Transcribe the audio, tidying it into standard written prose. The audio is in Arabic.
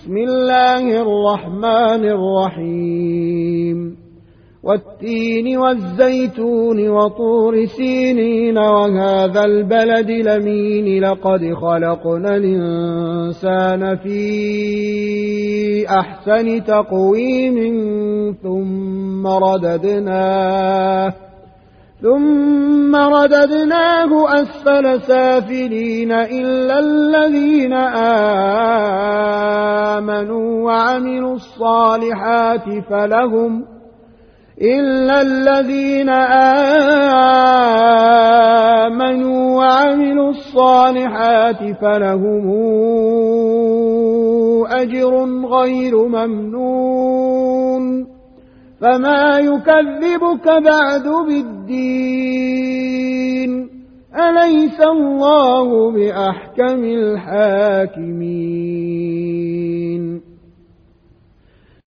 بسم الله الرحمن الرحيم والتين والزيتون وطور سينين وهذا البلد الأمين لقد خلقنا الإنسان في أحسن تقويم ثم رددناه أسفل سافلين إلا الذين آمنوا وعملوا الصالحات فلهم أجر غير ممنون فما يكذبك بعد بالدين أليس الله بأحكم الحاكمين